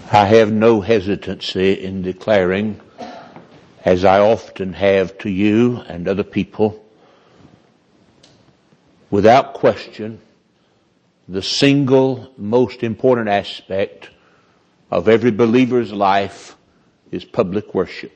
I have no hesitancy in declaring, as I often have to you and other people, without question, the single most important aspect of every believer's life is public worship.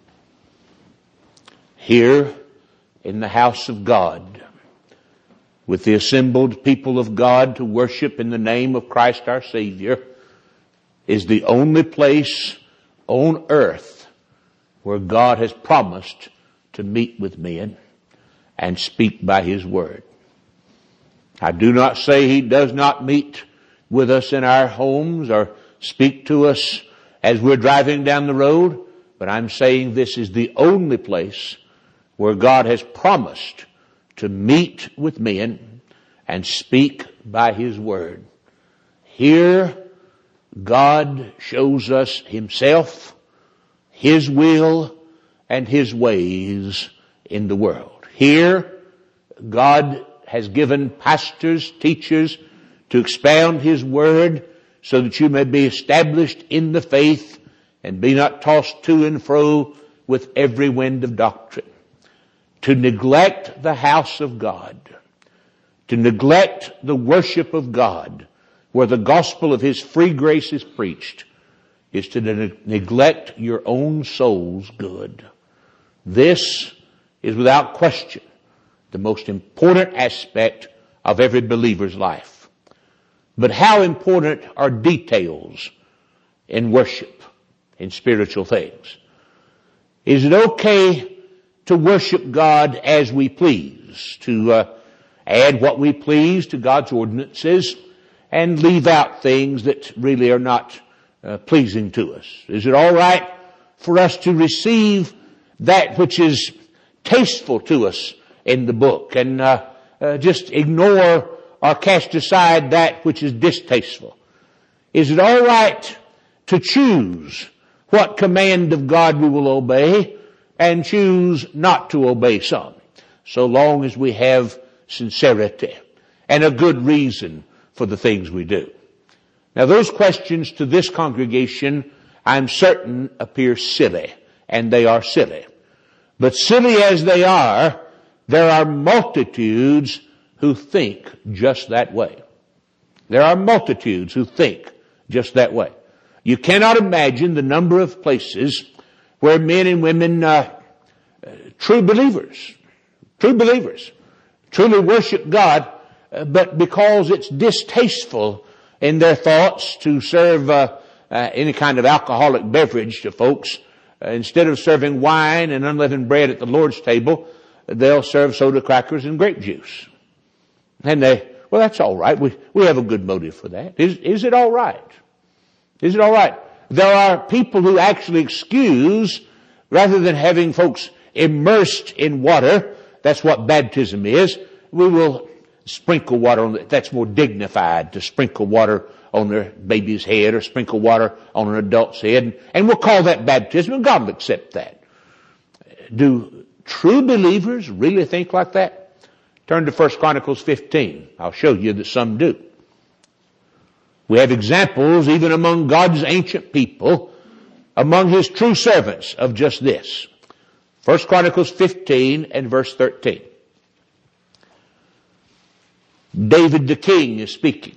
Here in the house of God, with the assembled people of God to worship in the name of Christ our Savior, is the only place on earth where God has promised to meet with men and speak by His Word. I do not say He does not meet with us in our homes or speak to us as we're driving down the road, but I'm saying this is the only place where God has promised to meet with men and speak by His Word. Here, God shows us Himself, His will, and His ways in the world. Here, God has given pastors, teachers, to expound His Word so that you may be established in the faith and be not tossed to and fro with every wind of doctrine. To neglect the house of God, to neglect the worship of God, where the gospel of His free grace is preached, is to neglect your own soul's good. This is without question the most important aspect of every believer's life. But how important are details in worship, in spiritual things? Is it okay to worship God as we please, to add what we please to God's ordinances and leave out things that really are not pleasing to us? Is it all right for us to receive that which is tasteful to us in the book and just ignore or cast aside that which is distasteful? Is it all right to choose what command of God we will obey and choose not to obey some, so long as we have sincerity and a good reason for the things we do? Now, those questions to this congregation, I'm certain, appear silly, and they are silly. But silly as they are, there are multitudes who think just that way. There are multitudes who think just that way. You cannot imagine the number of places where men and women, true believers, truly worship God, but because it's distasteful in their thoughts to serve any kind of alcoholic beverage to folks, instead of serving wine and unleavened bread at the Lord's table, they'll serve soda crackers and grape juice. And well, that's all right. We have a good motive for that. Is it all right? Is it all right? There are people who actually excuse, rather than having folks immersed in water, that's what baptism is, we will sprinkle water on it. That's more dignified, to sprinkle water on their baby's head or sprinkle water on an adult's head. And we'll call that baptism, and God will accept that. Do true believers really think like that? Turn to 1 Chronicles 15. I'll show you that some do. We have examples even among God's ancient people, among His true servants, of just this. 1 Chronicles 15 and verse 13. David the king is speaking.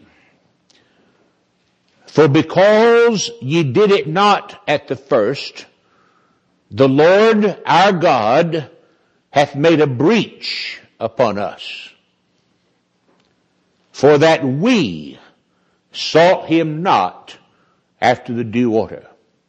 For because ye did it not at the first, the Lord our God hath made a breach upon us, for that we sought Him not after the due order.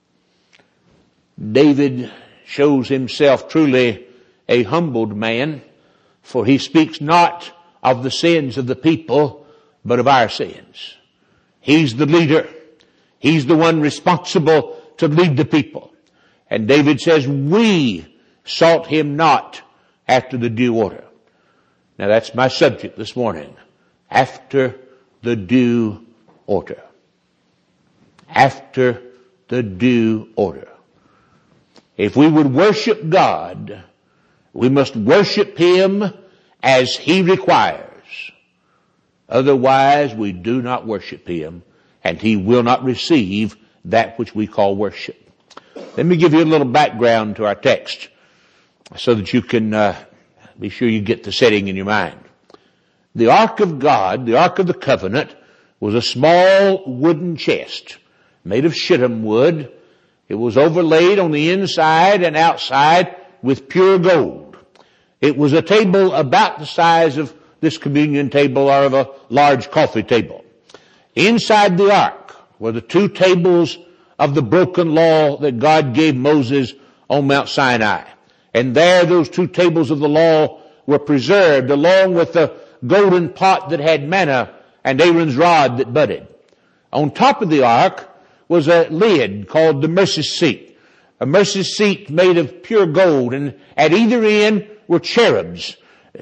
David shows himself truly a humbled man, for he speaks not of the sins of the people, but of our sins. He's the leader. He's the one responsible to lead the people. And David says, we sought Him not after the due order. Now that's my subject this morning. After the due order. After the due order. If we would worship God, we must worship Him as He requires. Otherwise, we do not worship Him, and He will not receive that which we call worship. Let me give you a little background to our text so that you can be sure you get the setting in your mind. The Ark of God, the Ark of the Covenant, was a small wooden chest made of shittim wood. It was overlaid on the inside and outside with pure gold. It was a table about the size of this communion table or of a large coffee table. Inside the ark were the two tables of the broken law that God gave Moses on Mount Sinai. And there those two tables of the law were preserved along with the golden pot that had manna and Aaron's rod that budded. On top of the ark was a lid called the mercy seat. A mercy seat made of pure gold, and at either end were cherubs,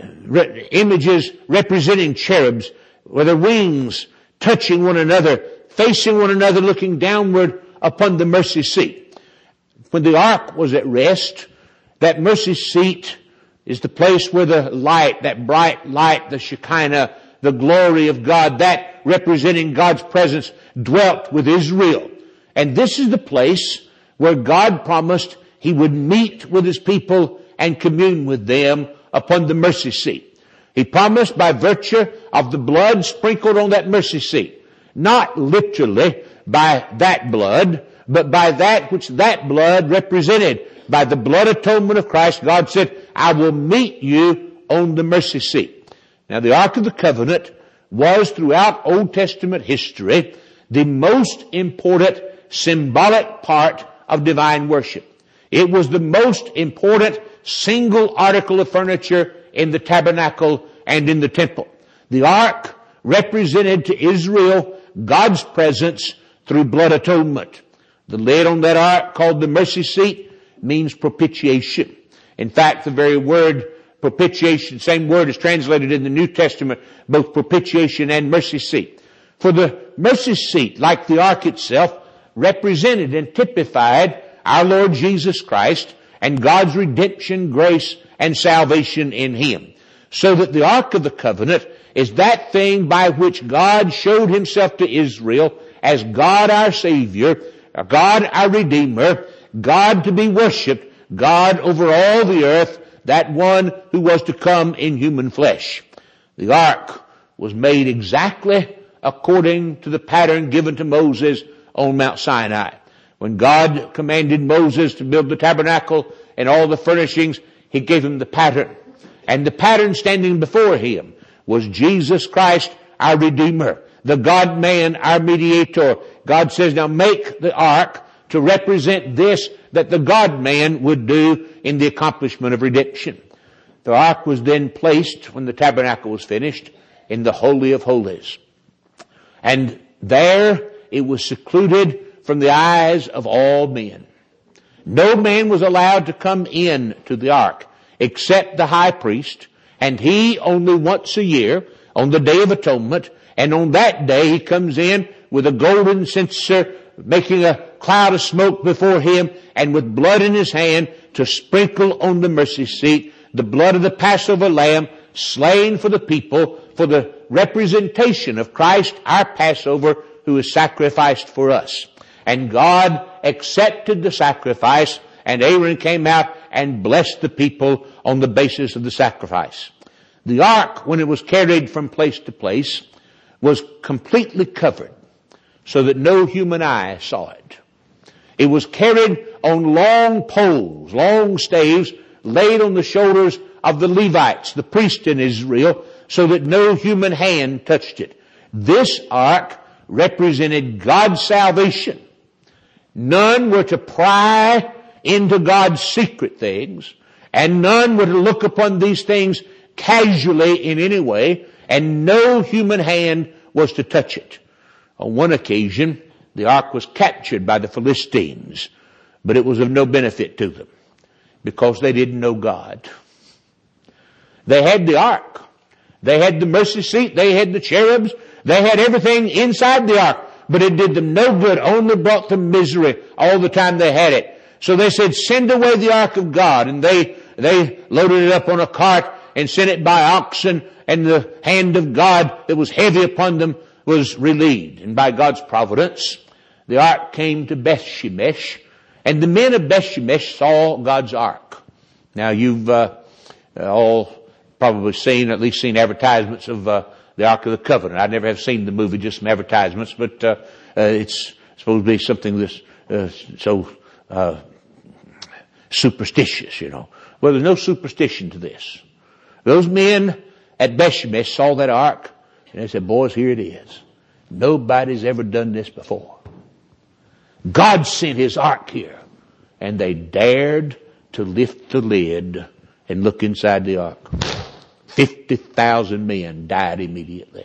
images representing cherubs with their wings touching one another, facing one another, looking downward upon the mercy seat. When the ark was at rest, that mercy seat is the place where the light, that bright light, the Shekinah, the glory of God, that representing God's presence, dwelt with Israel. And this is the place where God promised He would meet with His people and commune with them upon the mercy seat. He promised by virtue of the blood sprinkled on that mercy seat, not literally by that blood, but by that which that blood represented. By the blood atonement of Christ, God said, I will meet you on the mercy seat. Now, the Ark of the Covenant was throughout Old Testament history the most important symbolic part of divine worship. It was the most important single article of furniture in the tabernacle and in the temple. The ark represented to Israel God's presence through blood atonement. The lid on that ark, called the mercy seat, means propitiation. In fact, the very word propitiation, same word is translated in the New Testament, both propitiation and mercy seat. For the mercy seat, like the ark itself, represented and typified our Lord Jesus Christ and God's redemption, grace, and salvation in Him. So that the Ark of the Covenant is that thing by which God showed Himself to Israel as God our Savior, God our Redeemer, God to be worshipped, God over all the earth, that one who was to come in human flesh. The ark was made exactly according to the pattern given to Moses on Mount Sinai. When God commanded Moses to build the tabernacle and all the furnishings, He gave him the pattern. And the pattern standing before him was Jesus Christ, our Redeemer, the God-man, our mediator. God says, now make the ark to represent this that the God-man would do in the accomplishment of redemption. The ark was then placed, when the tabernacle was finished, in the Holy of Holies. And there it was secluded from the eyes of all men. No man was allowed to come in to the ark except the high priest, and he only once a year on the Day of Atonement, and on that day he comes in with a golden censer, making a cloud of smoke before him, and with blood in his hand to sprinkle on the mercy seat the blood of the Passover lamb slain for the people, for the representation of Christ, our Passover, who is sacrificed for us. And God accepted the sacrifice, and Aaron came out and blessed the people on the basis of the sacrifice. The ark, when it was carried from place to place, was completely covered so that no human eye saw it. It was carried on long poles, long staves, laid on the shoulders of the Levites, the priests in Israel, so that no human hand touched it. This ark represented God's salvation. None were to pry into God's secret things, and none were to look upon these things casually in any way, and no human hand was to touch it. On one occasion, the ark was captured by the Philistines, but it was of no benefit to them because they didn't know God. They had the ark. They had the mercy seat. They had the cherubs. They had everything inside the ark, but it did them no good, only brought them misery all the time they had it. So they said, send away the ark of God. And they loaded it up on a cart and sent it by oxen, and the hand of God that was heavy upon them was relieved. And by God's providence, the ark came to Beth-shemesh, and the men of Beth-shemesh saw God's ark. Now you've all probably seen, at least seen advertisements of the Ark of the Covenant. I never have seen the movie, just some advertisements, but it's supposed to be something that's so superstitious, you know. Well, there's no superstition to this. Those men at Beth-shemesh saw that ark, and they said, boys, here it is. Nobody's ever done this before. God sent His ark here, and they dared to lift the lid and look inside the ark. 50,000 men died immediately.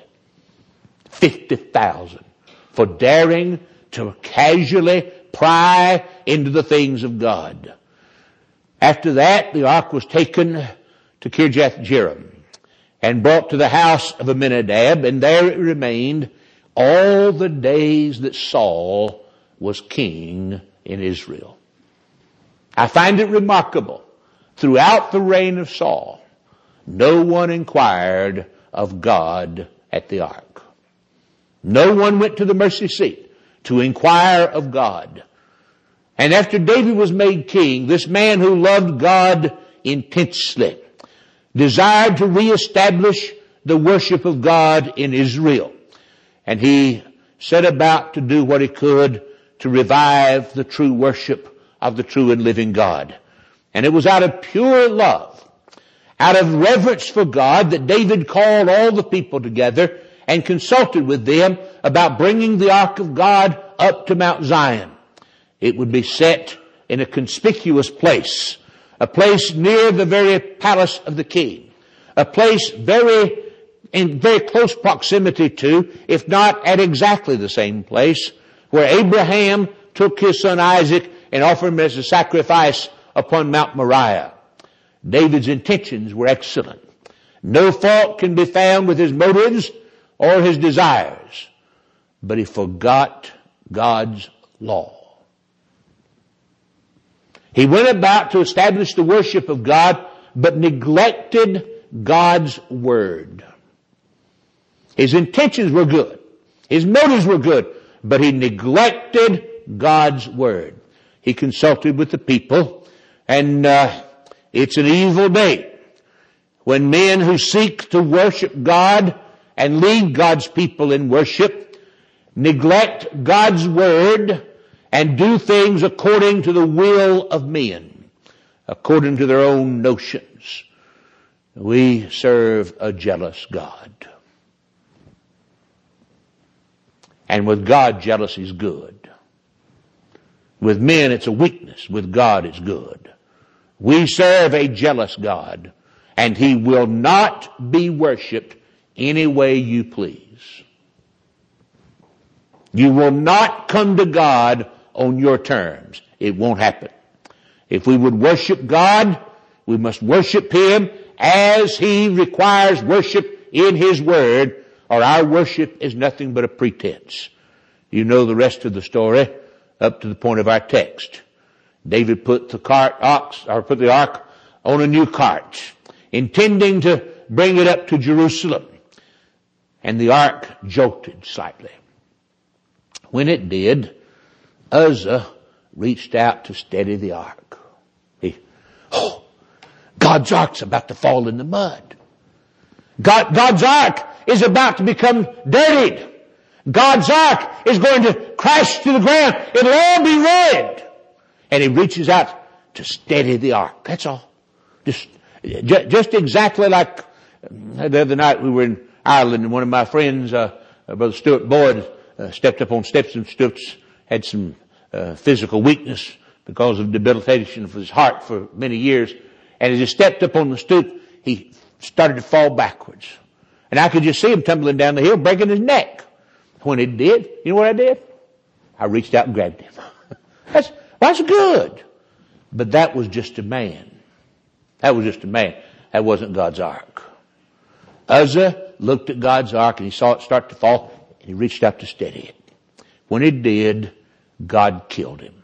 50,000 for daring to casually pry into the things of God. After that, the ark was taken to Kirjath-jearim and brought to the house of Abinadab, and there it remained all the days that Saul was king in Israel. I find it remarkable. Throughout the reign of Saul, no one inquired of God at the ark. No one went to the mercy seat to inquire of God. And after David was made king, this man who loved God intensely desired to reestablish the worship of God in Israel. And he set about to do what he could to revive the true worship of the true and living God. And it was out of pure love, out of reverence for God, that David called all the people together and consulted with them about bringing the ark of God up to Mount Zion. It would be set in a conspicuous place, a place near the very palace of the king, a place in very close proximity to, if not at exactly the same place, where Abraham took his son Isaac and offered him as a sacrifice upon Mount Moriah. David's intentions were excellent. No fault can be found with his motives or his desires, but he forgot God's law. He went about to establish the worship of God, but neglected God's word. His intentions were good. His motives were good, but he neglected God's word. He consulted with the people, and it's an evil day when men who seek to worship God and lead God's people in worship neglect God's word and do things according to the will of men, according to their own notions. We serve a jealous God. And with God, jealousy is good. With men, it's a weakness. With God, it's good. We serve a jealous God, and He will not be worshipped any way you please. You will not come to God on your terms. It won't happen. If we would worship God, we must worship Him as He requires worship in His Word, or our worship is nothing but a pretense. You know the rest of the story up to the point of our text. David put the ark on a new cart, intending to bring it up to Jerusalem. And the ark jolted slightly. When it did, Uzzah reached out to steady the ark. God's ark's about to fall in the mud. God's ark is about to become dirtied. God's ark is going to crash to the ground. It'll all be ruined. And he reaches out to steady the ark. That's all. Just exactly like the other night we were in Ireland, and one of my friends, Brother Stuart Boyd, stepped up on steps, and Stuart's had some physical weakness because of debilitation of his heart for many years. And as he stepped up on the stoop, he started to fall backwards. And I could just see him tumbling down the hill, breaking his neck. When it did, you know what I did? I reached out and grabbed him. That's good. But that was just a man. That was just a man. That wasn't God's ark. Uzzah looked at God's ark and he saw it start to fall, and he reached out to steady it. When it did, God killed him.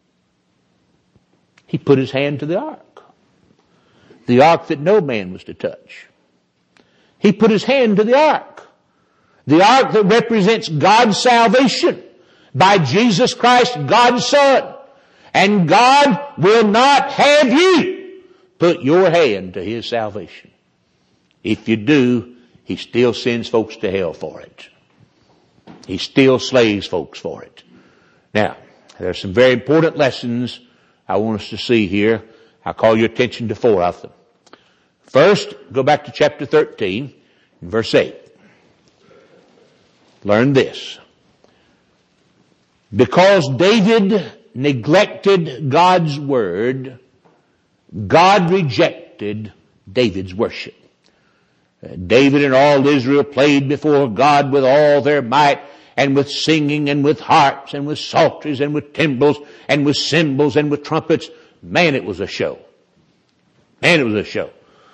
He put his hand to the ark that no man was to touch. He put his hand to the ark that represents God's salvation, by Jesus Christ, God's Son. And God will not have you put your hand to His salvation. If you do, He still sends folks to hell for it. He still slays folks for it. Now, there's some very important lessons I want us to see here. I'll call your attention to 4 of them. First, go back to chapter 13, verse 8. Learn this. Because David neglected God's word, God rejected David's worship. David and all Israel played before God with all their might, and with singing, and with harps, and with psalteries, and with timbrels, and with cymbals, and with trumpets. Man, it was a show. Man, it was a show.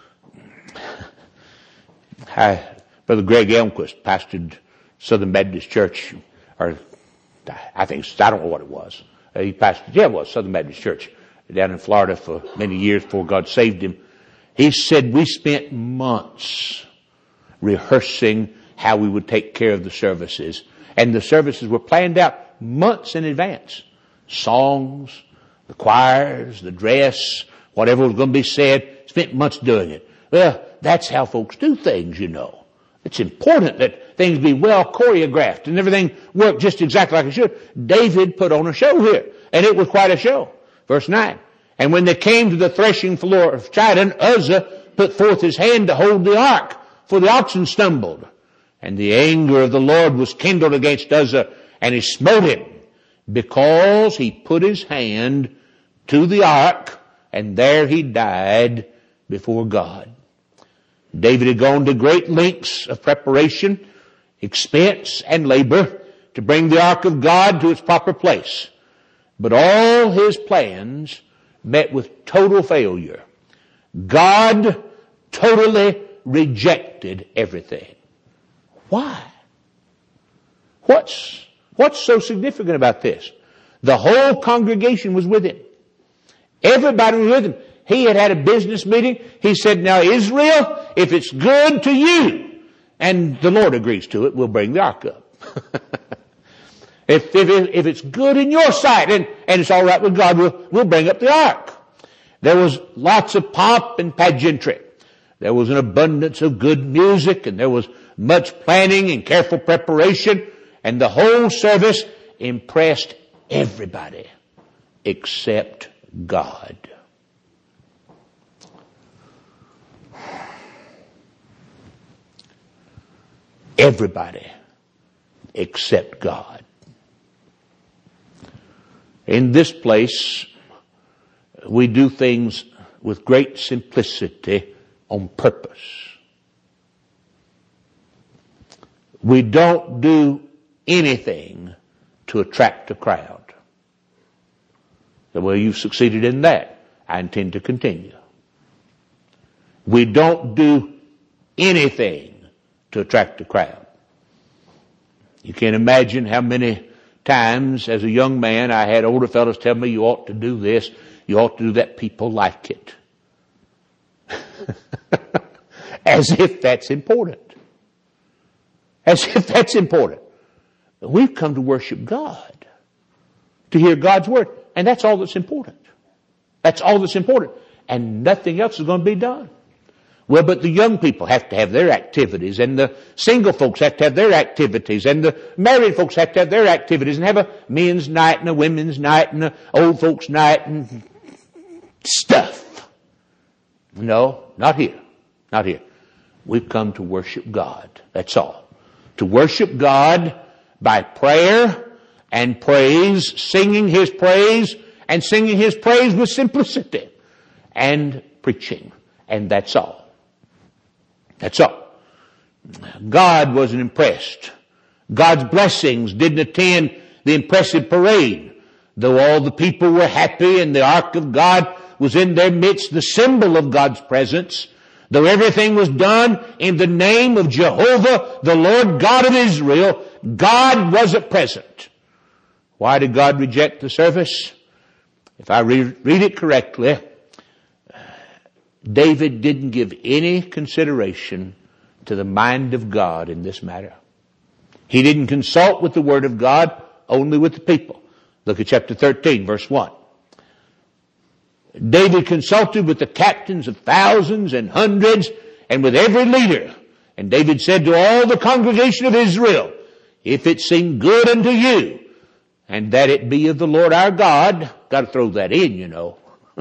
Brother Greg Elmquist pastored Southern Baptist Church, or I don't know what it was. He pastored, it was Southern Baptist Church down in Florida for many years before God saved him. He said we spent months rehearsing how we would take care of the services. And the services were planned out months in advance. Songs, the choirs, the dress, whatever was going to be said, spent months doing it. Well, that's how folks do things, you know. It's important that things be well choreographed and everything work just exactly like it should. David put on a show here, and it was quite a show. Verse 9. And when they came to the threshing floor of Chidon, Uzzah put forth his hand to hold the ark, for the oxen stumbled. And the anger of the Lord was kindled against Uzzah, and he smote him, because he put his hand to the ark, and there he died before God. David had gone to great lengths of preparation, expense, and labor to bring the ark of God to its proper place. But all his plans met with total failure. God totally rejected everything. Why? What's so significant about this? The whole congregation was with him. Everybody was with him. He had a business meeting. He said, now Israel, if it's good to you, and the Lord agrees to it, we'll bring the ark up. If it's good in your sight, and it's all right with God, we'll bring up the ark. There was lots of pomp and pageantry. There was an abundance of good music, and there was much planning and careful preparation, and the whole service impressed everybody except God. Everybody except God. In this place, we do things with great simplicity on purpose. We don't do anything to attract a crowd. Well, you've succeeded in that. I intend to continue. We don't do anything to attract a crowd. You can't imagine how many times as a young man I had older fellows tell me, you ought to do this, you ought to do that, people like it. As if that's important. As if that's important. We've come to worship God, to hear God's word, and that's all that's important. That's all that's important. And nothing else is going to be done. Well, but the young people have to have their activities, and the single folks have to have their activities, and the married folks have to have their activities, and have a men's night and a women's night and an old folks' night and stuff. No, not here. Not here. We've come to worship God. That's all. To worship God by prayer and praise, singing His praise, and singing His praise with simplicity, and preaching. And that's all. That's all. God wasn't impressed. God's blessings didn't attend the impressive parade. Though all the people were happy and the ark of God was in their midst, the symbol of God's presence, though everything was done in the name of Jehovah, the Lord God of Israel, God wasn't present. Why did God reject the service? If I read it correctly, David didn't give any consideration to the mind of God in this matter. He didn't consult with the Word of God only with the people. Look at chapter 13, verse 1. David consulted with the captains of thousands and hundreds and with every leader. And David said to all the congregation of Israel, if it seem good unto you, and that it be of the Lord our God, got to throw that in, you know.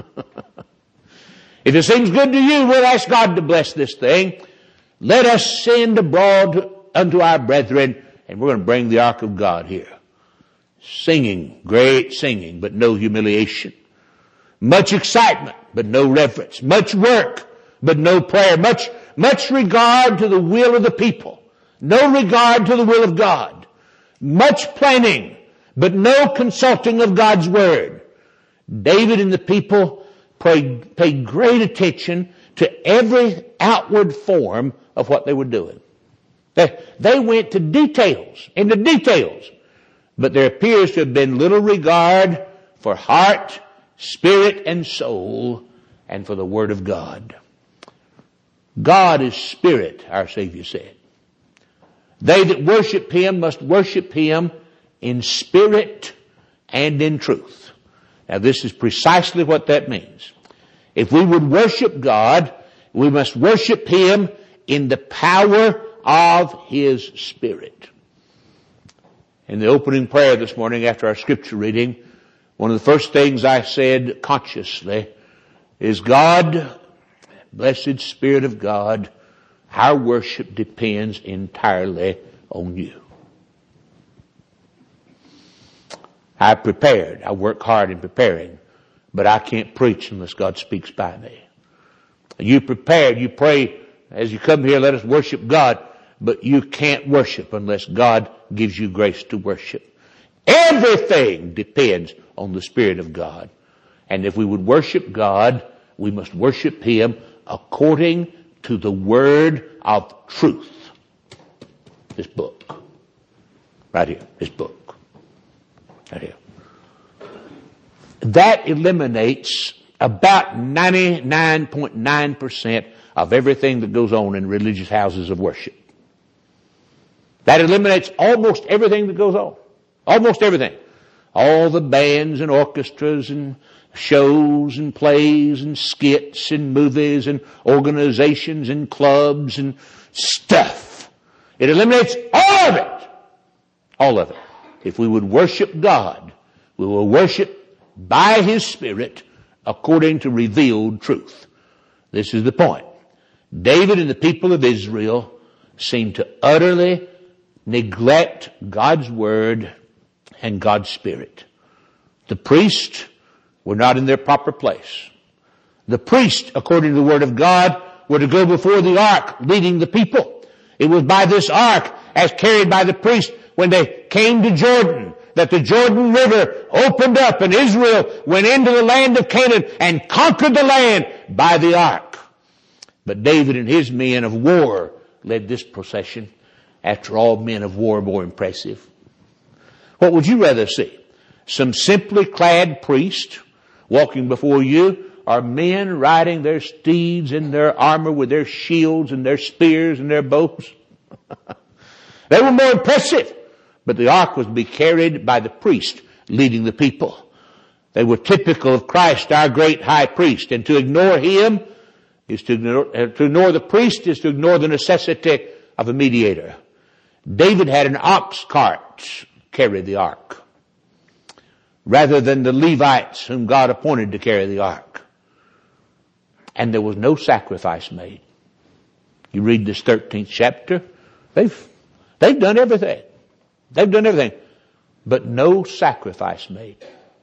If it seems good to you, we'll ask God to bless this thing. Let us send abroad unto our brethren, and we're going to bring the ark of God here. Singing, great singing, but no humiliation. Much excitement, but no reverence. Much work, but no prayer. Much regard to the will of the people. No regard to the will of God. Much planning, but no consulting of God's word. David and the people paid great attention to every outward form of what they were doing. They went to into details. But there appears to have been little regard for heart, spirit, and soul, and for the Word of God. God is spirit, our Savior said. They that worship Him must worship Him in spirit and in truth. Now this is precisely what that means. If we would worship God, we must worship Him in the power of His Spirit. In the opening prayer this morning after our scripture reading, one of the first things I said consciously is, God, blessed Spirit of God, our worship depends entirely on you. I work hard in preparing, but I can't preach unless God speaks by me. You prepared, you pray as you come here, let us worship God, but you can't worship unless God gives you grace to worship. Everything depends on the Spirit of God. And if we would worship God, we must worship Him according to the word of truth. This book. Right here. This book. Right here. That eliminates about 99.9% of everything that goes on in religious houses of worship. That eliminates almost everything that goes on. Almost everything. All the bands and orchestras and shows and plays and skits and movies and organizations and clubs and stuff. It eliminates all of it. All of it. If we would worship God, we will worship by His Spirit according to revealed truth. This is the point. David and the people of Israel seem to utterly neglect God's Word and God's Spirit. The priests were not in their proper place. The priests, according to the Word of God, were to go before the ark, leading the people. It was by this ark, as carried by the priest, when they came to Jordan, that the Jordan River opened up and Israel went into the land of Canaan and conquered the land by the ark. But David and his men of war led this procession. After all, men of war are more impressive. What would you rather see? Some simply clad priest walking before you, or men riding their steeds in their armor with their shields and their spears and their bows? They were more impressive. But the ark was to be carried by the priest leading the people. They were typical of Christ, our great high priest. And to ignore him is to ignore the priest is to ignore the necessity of a mediator. David had an ox cart carry the ark, rather than the Levites whom God appointed to carry the ark. And there was no sacrifice made. You read this 13th chapter, they've done everything. They've done everything, but no sacrifice made.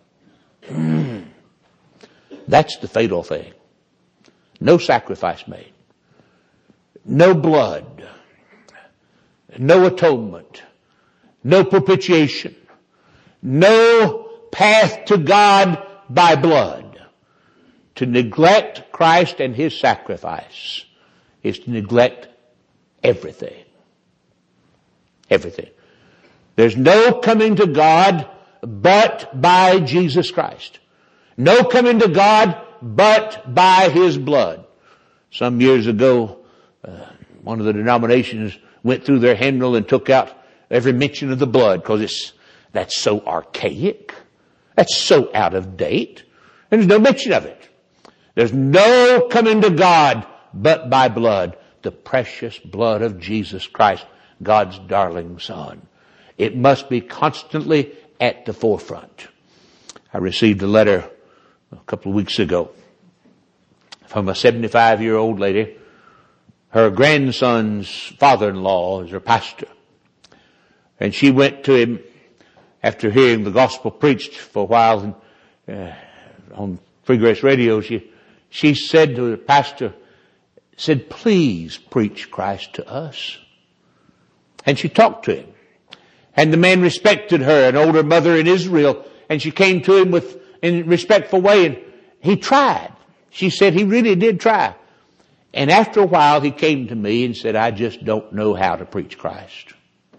That's the fatal thing. No sacrifice made. No blood. No atonement. No propitiation. No path to God by blood. To neglect Christ and His sacrifice is to neglect everything. Everything. There's no coming to God but by Jesus Christ. No coming to God but by His blood. Some years ago, one of the denominations went through their hymnal and took out every mention of the blood, because That's so archaic. That's so out of date. And there's no mention of it. There's no coming to God but by blood. The precious blood of Jesus Christ, God's darling Son. It must be constantly at the forefront. I received a letter a couple of weeks ago from a 75-year-old lady. Her grandson's father-in-law is her pastor. And she went to him after hearing the gospel preached for a while on Free Grace Radio. She said to the pastor, said, please preach Christ to us. And she talked to him. And the man respected her, an older mother in Israel, and she came to him in a respectful way, and he tried. She said he really did try. And after a while he came to me and said, I just don't know how to preach Christ.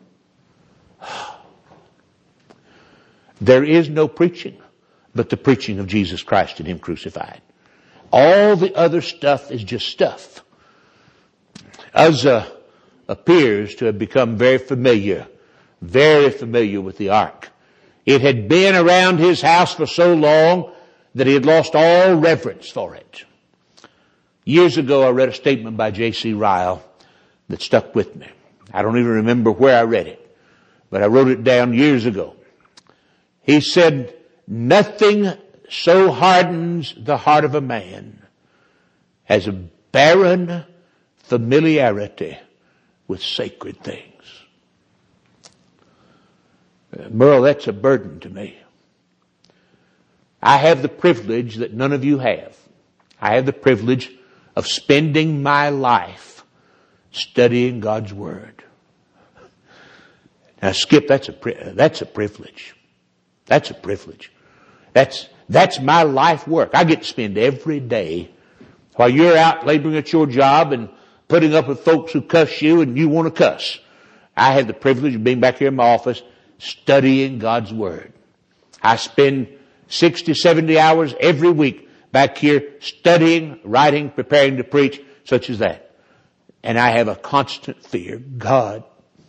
There is no preaching but the preaching of Jesus Christ and Him crucified. All the other stuff is just stuff. Uzzah appears to have become very familiar with the ark. It had been around his house for so long that he had lost all reverence for it. Years ago, I read a statement by J.C. Ryle that stuck with me. I don't even remember where I read it, but I wrote it down years ago. He said, nothing so hardens the heart of a man as a barren familiarity with sacred things. Merle, that's a burden to me. I have the privilege that none of you have. I have the privilege of spending my life studying God's Word. Now, Skip, that's a privilege. That's a privilege. That's my life work. I get to spend every day while you're out laboring at your job and putting up with folks who cuss you and you want to cuss. I have the privilege of being back here in my office studying God's Word. I spend 60, 70 hours every week back here studying, writing, preparing to preach, such as that. And I have a constant fear. God,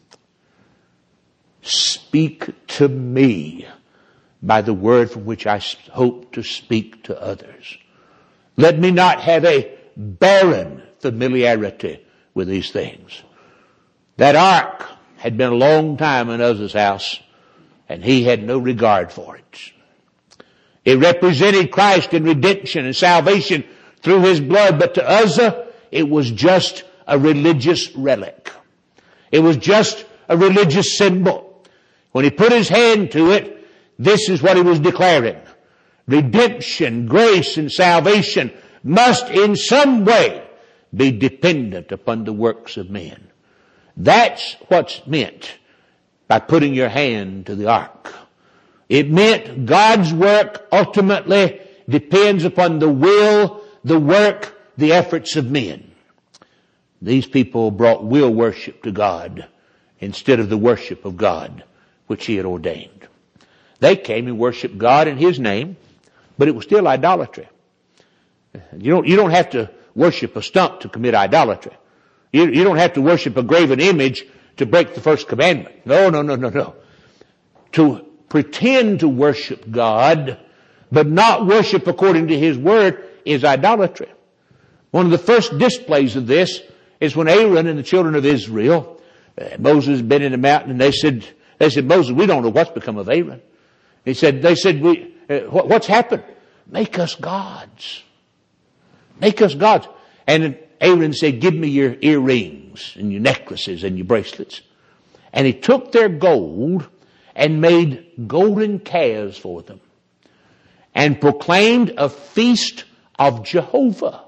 speak to me by the word from which I hope to speak to others. Let me not have a barren familiarity with these things. That ark had been a long time in Uzzah's house, and he had no regard for it. It represented Christ in redemption and salvation through His blood, but to Uzzah, it was just a religious relic. It was just a religious symbol. When he put his hand to it, this is what he was declaring. Redemption, grace, and salvation must in some way be dependent upon the works of men. That's what's meant by putting your hand to the ark. It meant God's work ultimately depends upon the will, the work, the efforts of men. These people brought will worship to God instead of the worship of God, which He had ordained. They came and worshiped God in His name, but it was still idolatry. You don't have to worship a stump to commit idolatry. You don't have to worship a graven image to break the first commandment. No. To pretend to worship God, but not worship according to His Word, is idolatry. One of the first displays of this is when Aaron and the children of Israel, Moses had been in the mountain, and they said, Moses, we don't know what's become of Aaron. They said, what's happened? Make us gods. Make us gods. And Aaron said, give me your earrings and your necklaces and your bracelets. And he took their gold and made golden calves for them and proclaimed a feast of Jehovah.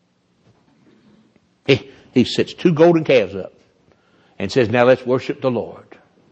He sets 2 golden calves up and says, now let's worship the Lord.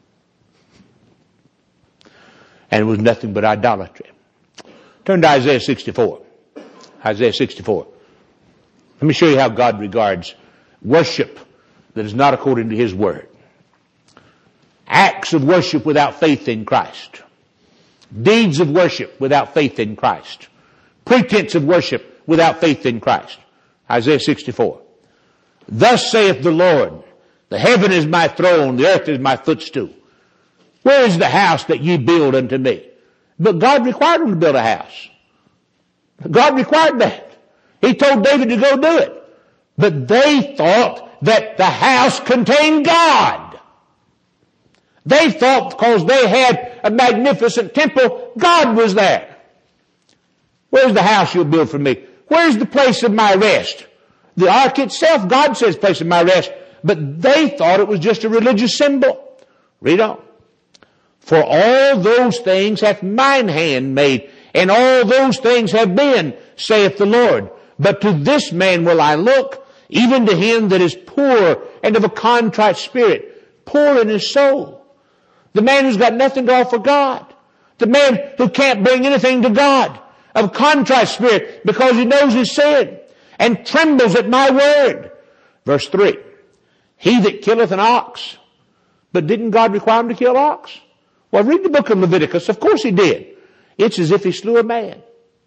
And it was nothing but idolatry. Turn to Isaiah 64. Isaiah 64. Let me show you how God regards worship that is not according to His Word. Acts of worship without faith in Christ. Deeds of worship without faith in Christ. Pretense of worship without faith in Christ. Isaiah 64. Thus saith the Lord, the heaven is my throne, the earth is my footstool. Where is the house that ye build unto me? But God required them to build a house. God required that. He told David to go do it. But they thought that the house contained God. They thought because they had a magnificent temple, God was there. Where's the house you'll build for me? Where's the place of my rest? The ark itself, God says, place of my rest. But they thought it was just a religious symbol. Read on. For all those things hath mine hand made, and all those things have been, saith the Lord. But to this man will I look, even to him that is poor and of a contrite spirit, poor in his soul. The man who's got nothing to offer God. The man who can't bring anything to God, of a contrite spirit, because he knows his sin and trembles at my word. Verse 3. He that killeth an ox. But didn't God require him to kill ox? Well, read the book of Leviticus. Of course he did. It's as if he slew a man.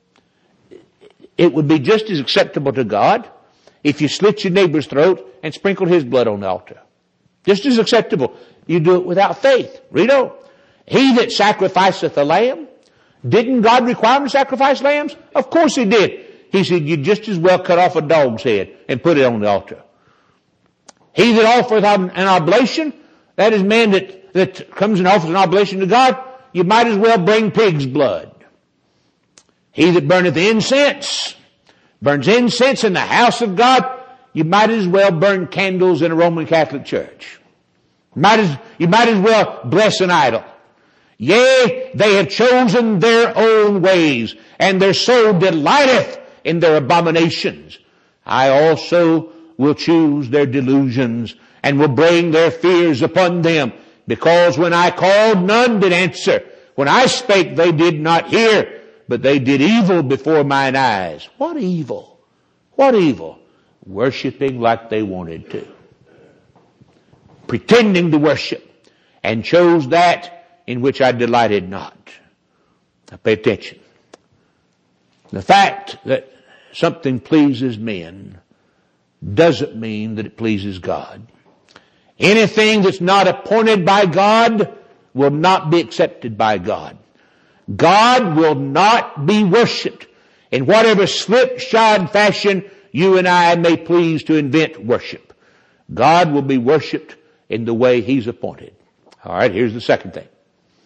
It would be just as acceptable to God if you slit your neighbor's throat and sprinkled his blood on the altar. Just as acceptable. You do it without faith. Read on. He that sacrificeth a lamb. Didn't God require him to sacrifice lambs? Of course he did. He said, you just as well cut off a dog's head and put it on the altar. He that offereth an oblation, that is man that comes and offers an oblation to God, you might as well bring pig's blood. He that burneth incense, burns incense in the house of God, you might as well burn candles in a Roman Catholic church. You might as well bless an idol. Yea, they have chosen their own ways, and their soul delighteth in their abominations. I also will choose their delusions, and will bring their fears upon them. Because when I called, none did answer. When I spake, they did not hear, but they did evil before mine eyes. What evil? What evil? Worshipping like they wanted to. Pretending to worship. And chose that in which I delighted not. Now pay attention. The fact that something pleases men doesn't mean that it pleases God. Anything that's not appointed by God will not be accepted by God. God will not be worshipped in whatever slipshod fashion you and I may please to invent worship. God will be worshipped in the way He's appointed. All right, here's the second thing.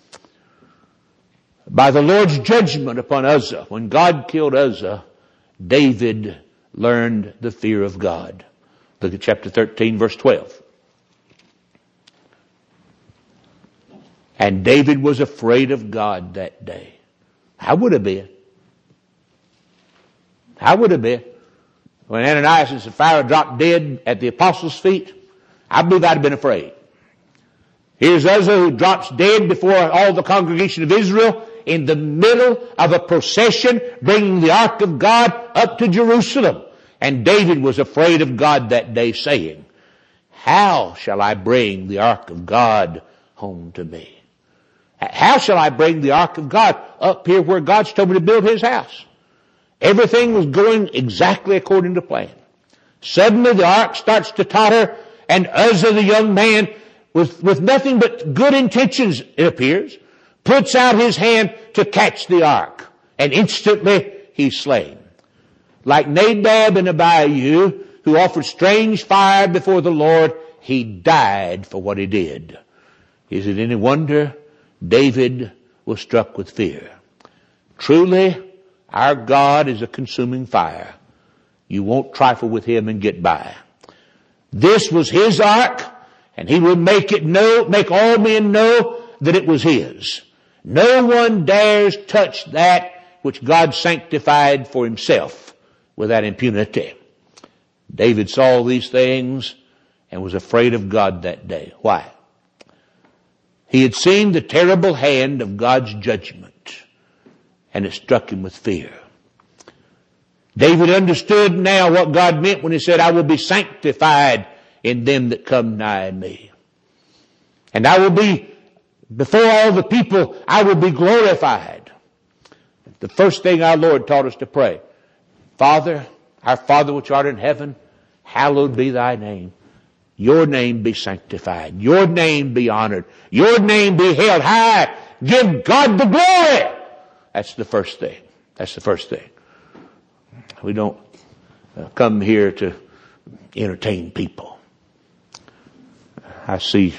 By the Lord's judgment upon Uzzah, when God killed Uzzah, David learned the fear of God. Look at chapter 13, verse 12. And David was afraid of God that day. I would have been. I would have been. When Ananias and Sapphira dropped dead at the apostles' feet, I believe I'd have been afraid. Here's Uzzah who drops dead before all the congregation of Israel in the middle of a procession bringing the ark of God up to Jerusalem. And David was afraid of God that day, saying, how shall I bring the ark of God home to me? How shall I bring the ark of God up here where God's told me to build His house? Everything was going exactly according to plan. Suddenly the ark starts to totter, and Uzzah, the young man, with nothing but good intentions, it appears, puts out his hand to catch the ark, and instantly he's slain. Like Nadab and Abihu, who offered strange fire before the Lord, he died for what he did. Is it any wonder David was struck with fear? Truly, our God is a consuming fire. You won't trifle with Him and get by. This was His ark, and He would make all men know that it was His. No one dares touch that which God sanctified for Himself without impunity. David saw these things and was afraid of God that day. Why? He had seen the terrible hand of God's judgment, and it struck him with fear. David understood now what God meant when He said, I will be sanctified in them that come nigh me. And I will be, before all the people, I will be glorified. The first thing our Lord taught us to pray, Father, our Father which art in heaven, hallowed be Thy name. Your name be sanctified. Your name be honored. Your name be held high. Give God the glory. That's the first thing. That's the first thing. We don't come here to entertain people. I see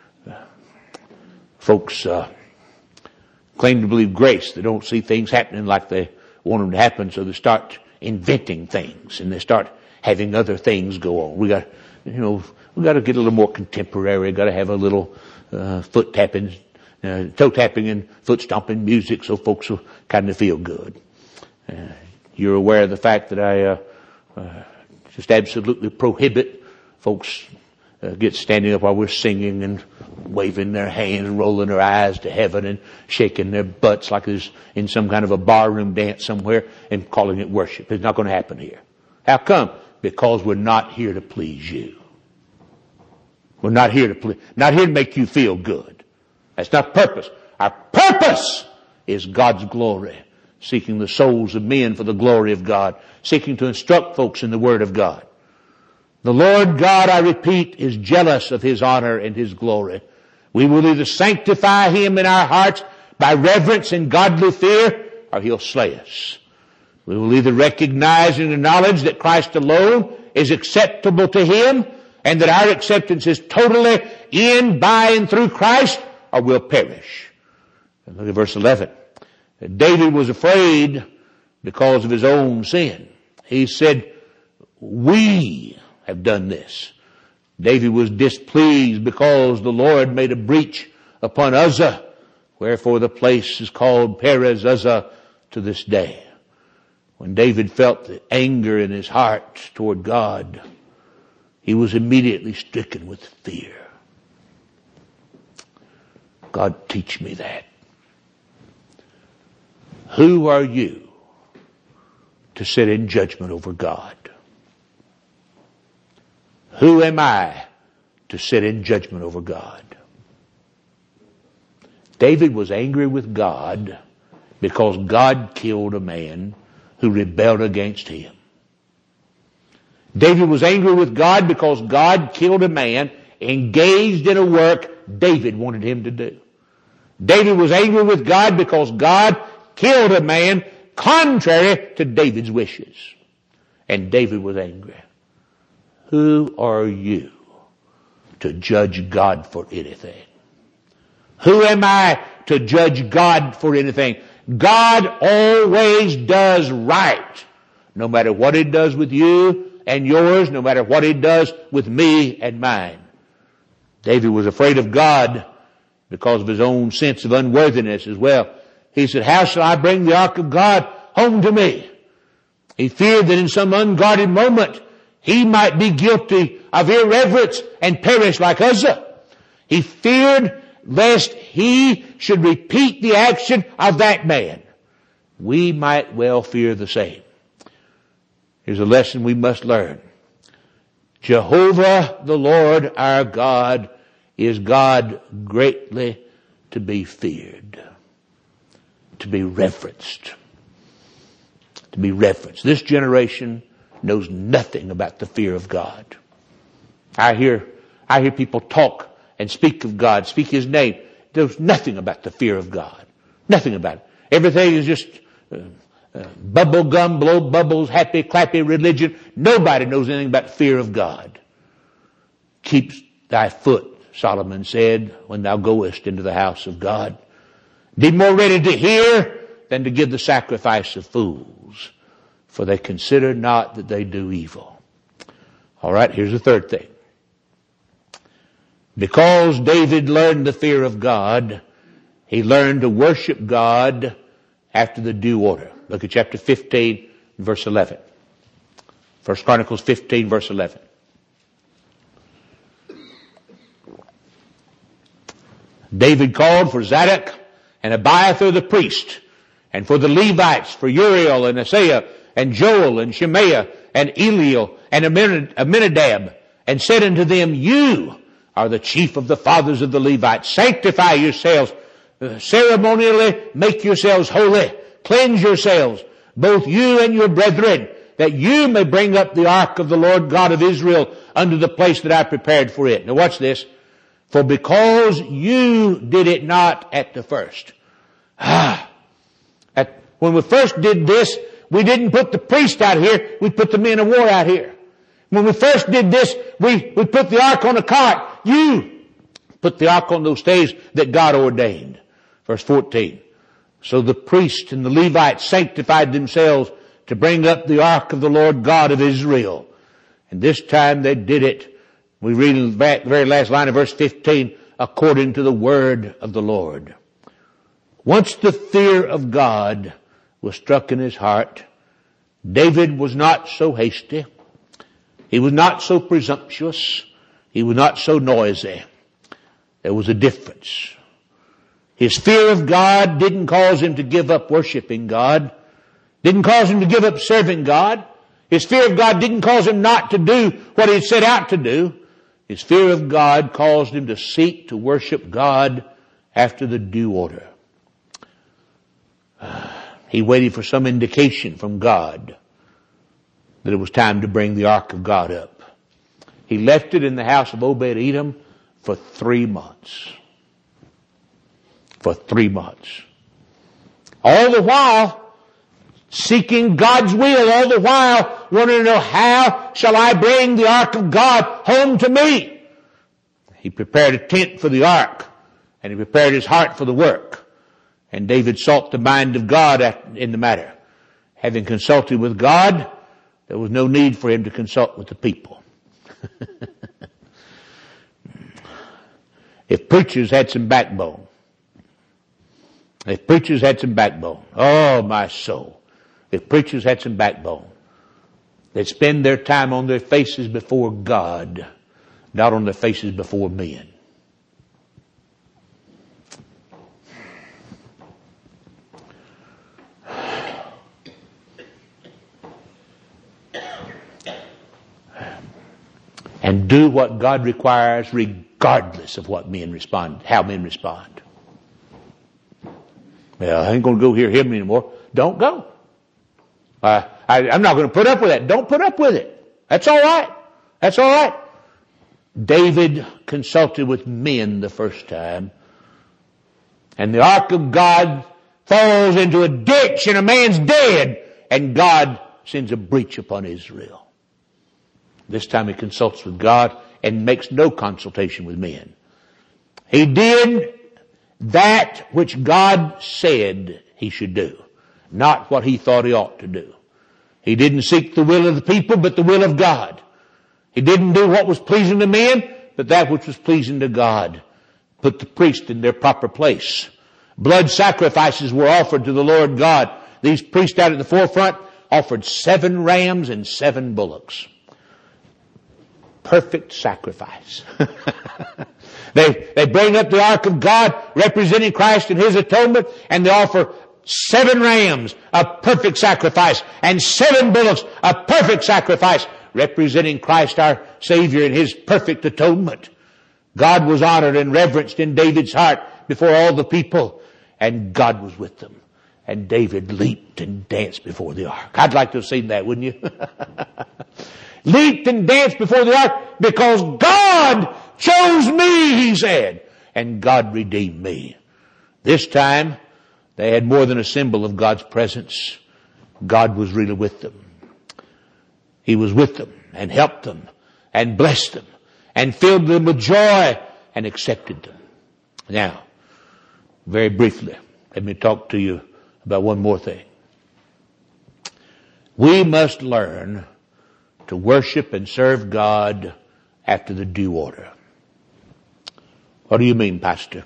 folks claim to believe grace. They don't see things happening like they want them to happen, so they start inventing things and they start having other things go on. We got to get a little more contemporary. Got to have a little foot tapping, toe tapping, and foot stomping music, so folks will kind of feel good. You're aware of the fact that I just absolutely prohibit folks get standing up while we're singing and waving their hands, rolling their eyes to heaven, and shaking their butts like there's in some kind of a barroom dance somewhere and calling it worship. It's not going to happen here. How come? Because we're not here to please you. We're not here to make you feel good. That's not purpose. Our purpose is God's glory. Seeking the souls of men for the glory of God. Seeking to instruct folks in the Word of God. The Lord God, I repeat, is jealous of His honor and His glory. We will either sanctify Him in our hearts by reverence and godly fear, or He'll slay us. We will either recognize and acknowledge that Christ alone is acceptable to Him, and that our acceptance is totally in, by, and through Christ, or we'll perish. And look at verse 11. David was afraid because of his own sin. He said, we have done this. David was displeased because the Lord made a breach upon Uzzah, wherefore the place is called Perez Uzzah to this day. When David felt the anger in his heart toward God, he was immediately stricken with fear. God, teach me that. Who are you to sit in judgment over God? Who am I to sit in judgment over God? David was angry with God because God killed a man who rebelled against Him. David was angry with God because God killed a man engaged in a work David wanted him to do. David was angry with God because God killed a man contrary to David's wishes. And David was angry. Who are you to judge God for anything? Who am I to judge God for anything? God always does right, no matter what He does with you and yours, no matter what He does with me and mine. David was afraid of God because of his own sense of unworthiness as well. He said, how shall I bring the ark of God home to me? He feared that in some unguarded moment he might be guilty of irreverence and perish like Uzzah. He feared lest he should repeat the action of that man. We might well fear the same. Here's a lesson we must learn. Jehovah the Lord our God is God greatly to be feared, to be reverenced, to be reverenced. This generation knows nothing about the fear of God. I hear people talk and speak of God, speak His name. There's nothing about the fear of God. Nothing about it. Everything is just bubble gum, blow bubbles, happy, clappy religion. Nobody knows anything about the fear of God. Keep thy foot, Solomon said, when thou goest into the house of God. Be more ready to hear than to give the sacrifice of fools, for they consider not that they do evil. All right, here's the third thing. Because David learned the fear of God, he learned to worship God after the due order. Look at chapter 15, verse 11. 1 Chronicles 15, verse 11. David called for Zadok and Abiathar the priest, and for the Levites, for Uriel and Asaiah, and Joel and Shemaiah, and Eliel and Aminadab, and said unto them, you are the chief of the fathers of the Levites. Sanctify yourselves, ceremonially make yourselves holy, cleanse yourselves, both you and your brethren, that you may bring up the ark of the Lord God of Israel unto the place that I prepared for it. Now watch this. For because you did it not at the first. When we first did this, we didn't put the priest out here, we put the men of war out here. When we first did this, we put the ark on a cart. You put the ark on those staves that God ordained. Verse 14. So the priests and the Levites sanctified themselves to bring up the ark of the Lord God of Israel. And this time they did it. We read in the very last line of verse 15, according to the word of the Lord. Once the fear of God was struck in his heart, David was not so hasty. He was not so presumptuous. He was not so noisy. There was a difference. His fear of God didn't cause him to give up worshiping God. Didn't cause him to give up serving God. His fear of God didn't cause him not to do what he had set out to do. His fear of God caused him to seek to worship God after the due order. He waited for some indication from God that it was time to bring the ark of God up. He left it in the house of Obed-Edom for 3 months. For 3 months. All the while seeking God's will, all the while wanting to know, how shall I bring the ark of God home to me? He prepared a tent for the ark, and he prepared his heart for the work. And David sought the mind of God in the matter. Having consulted with God, there was no need for him to consult with the people. If preachers had some backbone, oh my soul, if preachers had some backbone, they'd spend their time on their faces before God, not on their faces before men. And do what God requires regardless of what men respond, how men respond. Well, I ain't going to go hear him anymore. Don't go. I'm not going to put up with that. Don't put up with it. That's all right. That's all right. David consulted with men the first time, and the ark of God falls into a ditch and a man's dead, and God sends a breach upon Israel. This time he consults with God and makes no consultation with men. He did that which God said he should do, not what he thought he ought to do. He didn't seek the will of the people, but the will of God. He didn't do what was pleasing to men, but that which was pleasing to God. Put the priest in their proper place. Blood sacrifices were offered to the Lord God. These priests out at the forefront offered 7 rams and 7 bullocks. Perfect sacrifice. They bring up the ark of God representing Christ and his atonement, and they offer 7 rams, a perfect sacrifice, and 7 bullocks, a perfect sacrifice, representing Christ our Savior and his perfect atonement. God was honored and reverenced in David's heart before all the people, and God was with them. And David leaped and danced before the ark. I'd like to have seen that, wouldn't you? Leaped and danced before the ark because God chose me, he said, and God redeemed me. This time, they had more than a symbol of God's presence. God was really with them. He was with them and helped them and blessed them and filled them with joy and accepted them. Now, very briefly, let me talk to you about one more thing. We must learn to worship and serve God after the due order. What do you mean, Pastor?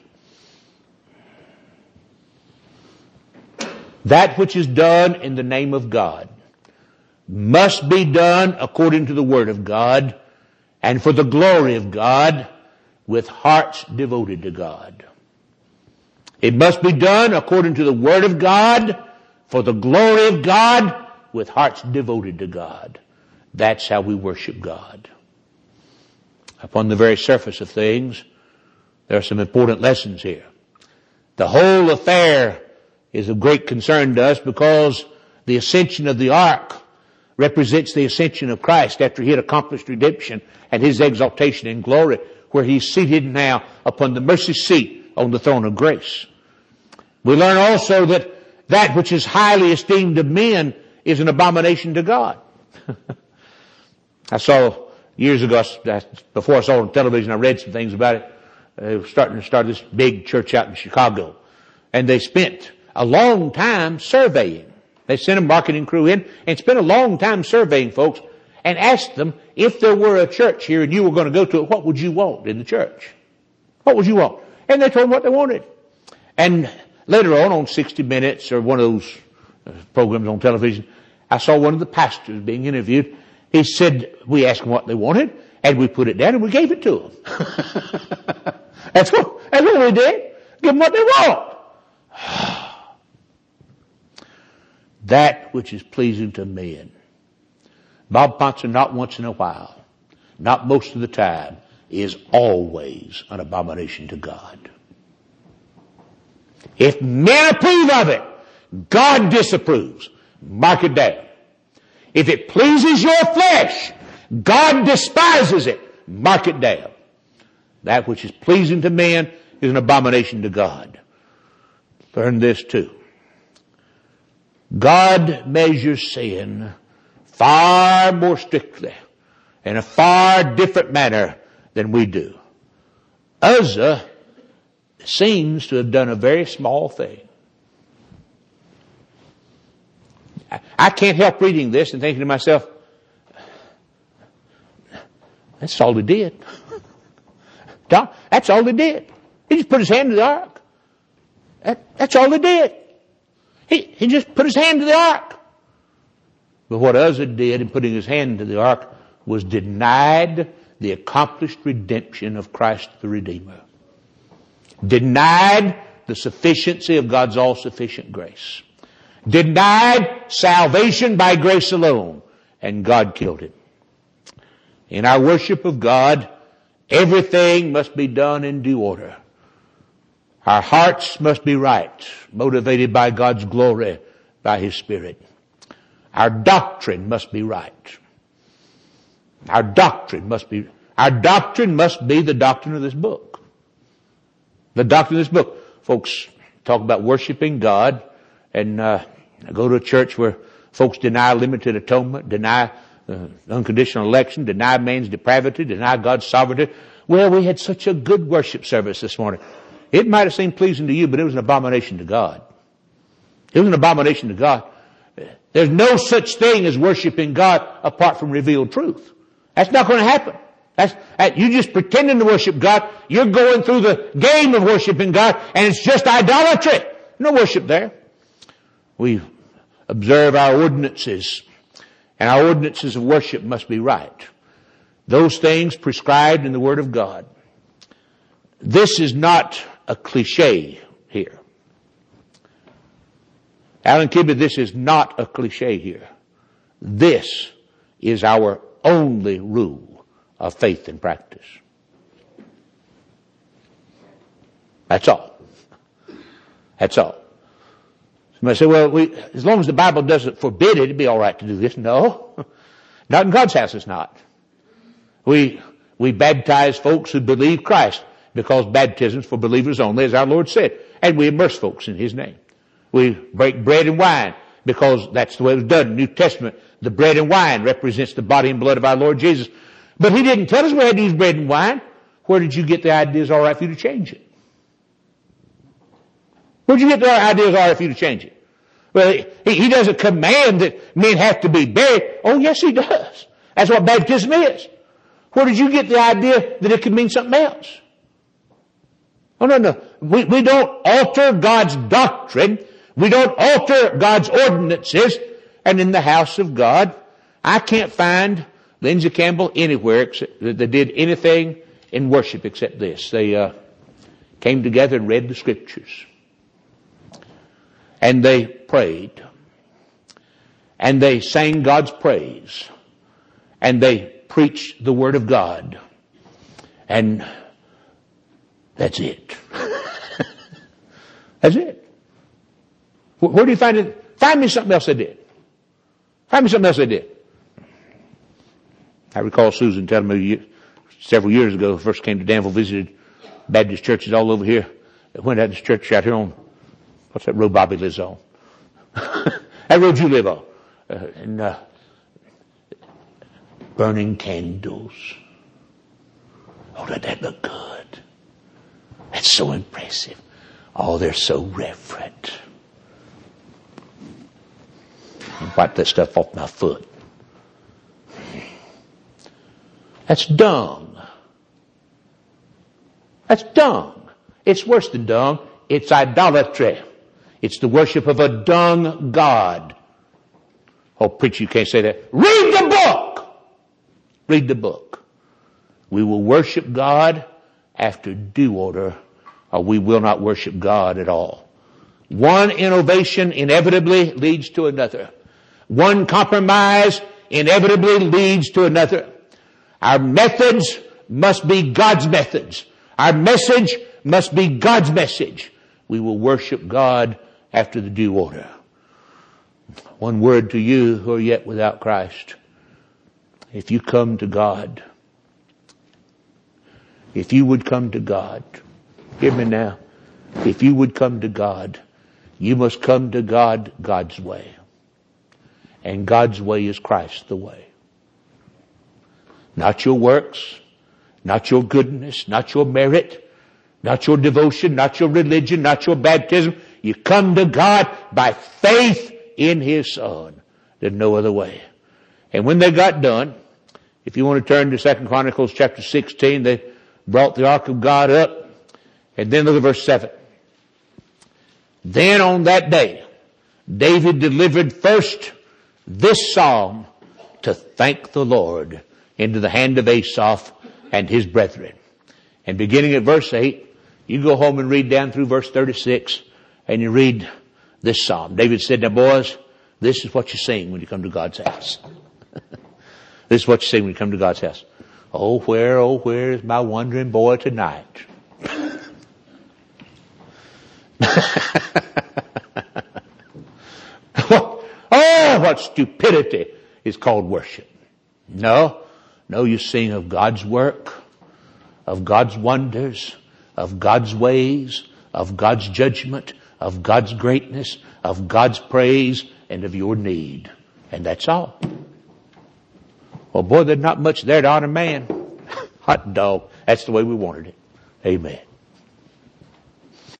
That which is done in the name of God must be done according to the Word of God and for the glory of God with hearts devoted to God. It must be done according to the Word of God for the glory of God with hearts devoted to God. That's how we worship God. Upon the very surface of things, there are some important lessons here. The whole affair is of great concern to us because the ascension of the ark represents the ascension of Christ after he had accomplished redemption and his exaltation in glory, where he's seated now upon the mercy seat on the throne of grace. We learn also that that which is highly esteemed of men is an abomination to God. I saw years ago, before I saw it on television, I read some things about it. They were starting to start this big church out in Chicago. And they spent a long time surveying. They sent a marketing crew in and spent a long time surveying folks and asked them, if there were a church here and you were going to go to it, what would you want in the church? What would you want? And they told them what they wanted. And later on 60 Minutes or one of those programs on television, I saw one of the pastors being interviewed. He said, we asked them what they wanted and we put it down and we gave it to them. That's what we did. Give them what they want. That which is pleasing to men. Bob Ponson, not once in a while, not most of the time, is always an abomination to God. If men approve of it, God disapproves. Mark it down. If it pleases your flesh, God despises it. Mark it down. That which is pleasing to men is an abomination to God. Learn this too. God measures sin far more strictly, in a far different manner than we do. Uzzah seems to have done a very small thing. I can't help reading this and thinking to myself, that's all he did. That's all he did. He just put his hand to the ark. That's all he did. He just put his hand to the ark. But what Uzzah did in putting his hand to the ark was denied the accomplished redemption of Christ the Redeemer. Denied the sufficiency of God's all-sufficient grace. Denied salvation by grace alone. And God killed him. In our worship of God, everything must be done in due order. Our hearts must be right, motivated by God's glory, by His Spirit. Our doctrine must be right. Our doctrine must be the doctrine of this book. The doctrine of this book. Folks talk about worshiping God, and I go to a church where folks deny limited atonement, deny unconditional election, deny man's depravity, deny God's sovereignty. Well, we had such a good worship service this morning. It might have seemed pleasing to you, but it was an abomination to God. It was an abomination to God. There's no such thing as worshiping God apart from revealed truth. That's not going to happen. You just pretending to worship God. You're going through the game of worshiping God, and it's just idolatry. No worship there. We observe our ordinances, and our ordinances of worship must be right. Those things prescribed in the Word of God. This is not a cliche here. Alan Kibbe, this is not a cliche here. This is our only rule of faith and practice. That's all. That's all. Somebody say, well, as long as the Bible doesn't forbid it, it'd be all right to do this. No. Not in God's house, it's not. We baptize folks who believe Christ because baptism's for believers only, as our Lord said. And we immerse folks in His name. We break bread and wine because that's the way it was done in the New Testament. The bread and wine represents the body and blood of our Lord Jesus. But He didn't tell us we had to use bread and wine. Where did you get the idea it's all right for you to change it? Where did you get the idea it's all right for you to change it? Well, He doesn't command that men have to be buried. Oh, yes, He does. That's what baptism is. Where did you get the idea that it could mean something else? Oh, no. We don't alter God's doctrine. We don't alter God's ordinances. And in the house of God, I can't find Lindsay Campbell anywhere that they did anything in worship except this. They came together and read the Scriptures. And they prayed. And they sang God's praise. And they preached the Word of God. And that's it. That's it. Where do you find it? Find me something else they did. Find me something else they did. I recall Susan telling me several years ago, first came to Danville, visited Baptist churches all over here. I went out to this church out here on, what's that road Bobby lives on? That road you live on. And burning candles. Oh, doesn't that look good? That's so impressive. Oh, they're so reverent. And wipe that stuff off my foot. That's dung. That's dung. It's worse than dung. It's idolatry. It's the worship of a dung god. Oh, preacher, you can't say that. Read the book! Read the book. We will worship God after due order, or we will not worship God at all. One innovation inevitably leads to another. One compromise inevitably leads to another. Our methods must be God's methods. Our message must be God's message. We will worship God after the due order. One word to you who are yet without Christ. If you come to God, if you would come to God, hear me now. If you would come to God, you must come to God God's way. And God's way is Christ the way. Not your works, not your goodness, not your merit, not your devotion, not your religion, not your baptism. You come to God by faith in His Son. There's no other way. And when they got done, if you want to turn to 2 Chronicles chapter 16, they brought the ark of God up. And then look at verse 7. Then on that day, David delivered first this psalm to thank the Lord into the hand of Asaph and his brethren. And beginning at verse 8, you go home and read down through verse 36, and you read this psalm. David said, now boys, this is what you sing when you come to God's house. This is what you sing when you come to God's house. Oh, where is my wandering boy tonight? Oh, what stupidity is called worship. No, you sing of God's work, of God's wonders, of God's ways, of God's judgment, of God's greatness, of God's praise, and of your need. And that's all. Well, boy, there's not much there to honor man. Hot dog. That's the way we wanted it. Amen.